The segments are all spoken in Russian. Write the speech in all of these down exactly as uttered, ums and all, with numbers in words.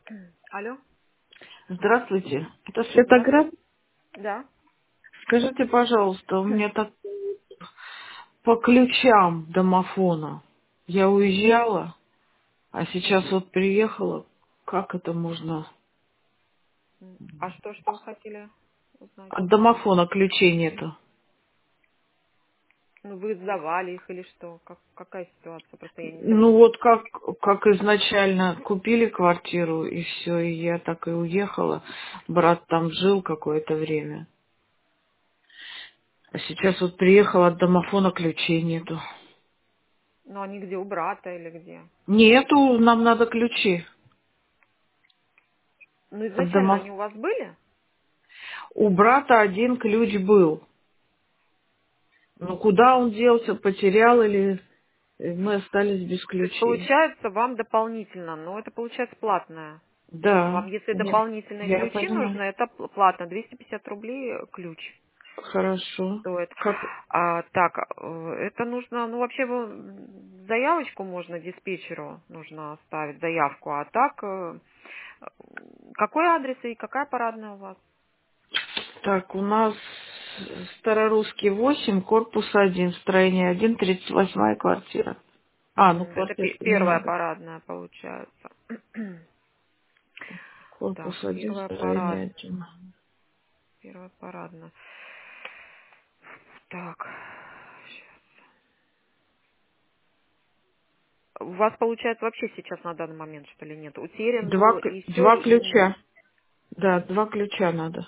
Алло? Здравствуйте. Это Да? Светоград. Да. Скажите, пожалуйста, у меня так по ключам домофона. Я уезжала, а сейчас вот приехала. Как это можно? М, А что, что вы хотели узнать? От домофона ключей нету. Ну, вы сдавали их или что? Как, какая ситуация? Просто я не Ну совсем... вот как, как изначально купили квартиру, и все, и я так и уехала. Брат там жил какое-то время. А сейчас вот приехала, от домофона ключей нету. Ну, они где, у брата или где? Нету, нам надо ключи Ну, от изначально дома. они у вас были? У брата один ключ был. Ну, куда он делся, потерял или э, мы остались без То есть, ключей? получается, вам дополнительно, но это получается платное. Да, Вам, если я, дополнительные я ключи понимаю. нужны, это пл- платно, двести пятьдесят рублей э, ключ Хорошо. стоит. Как? А, так, э, это нужно, ну, вообще вы, м, заявочку можно диспетчеру, нужно оставить заявку, а так, э, э, какой адрес и какая парадная у вас? Так, у нас Старорусский восемь, корпус один, строение один, тридцать восьмая квартира. А, ну М, Это квартира пе- не первая надо. парадная получается. Так, Корпус один, первая строение парадная. один. Первая парадная. Так. У вас получается вообще сейчас на данный момент что ли нет? Утерян Два, был к- и все, два и ключа. Да, два ключа надо.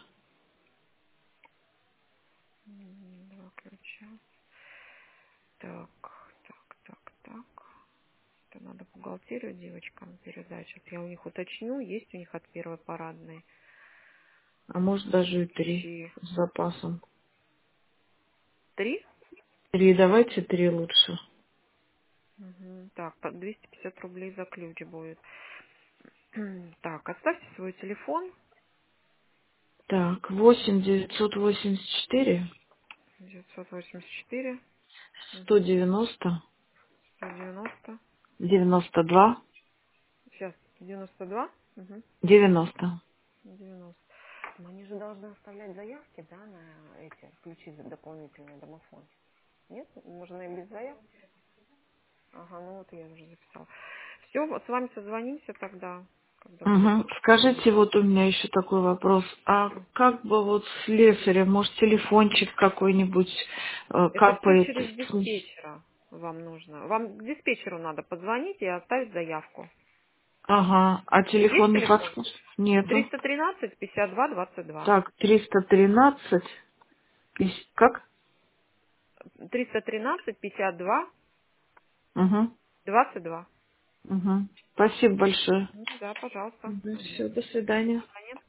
м, два ключа. Так, так, так, так. Это надо бухгалтерию девочкам передать. Сейчас я у них уточню, есть у них от первой парадной А может даже и три ключи. с запасом. Три? Три, давайте три лучше. Мгм. Так, по двести пятьдесят рублей за ключ будет. Так, оставьте свой телефон. Так, восемь девятьсот восемьдесят четыре девятьсот восемьдесят четыре. сто Угу. девяносто сто девяносто. девяносто два Сейчас, девяносто два. Угу. девяносто. девяносто. Но они же должны оставлять заявки, да, на эти ключи за дополнительный домофон. Нет? Можно и без заявки. Ага, ну вот я уже записала. Все, вот с вами созвонимся тогда, когда будет Угу. Скажите, время. вот у меня еще такой вопрос. А как бы вот слесаря, может, телефончик какой-нибудь э, Это все капает? через диспетчера вам нужно. Вам к диспетчеру надо позвонить и оставить заявку. Ага. А Есть телефон не телефон? подскажешь? Нету. триста тринадцать пятьдесят два двадцать два. Так, триста тринадцать. пись- Как? триста тринадцать пятьдесят два Угу. двадцать два. Угу. Спасибо большое. Да, пожалуйста. Да, Мгм. все, до свидания. Звонит.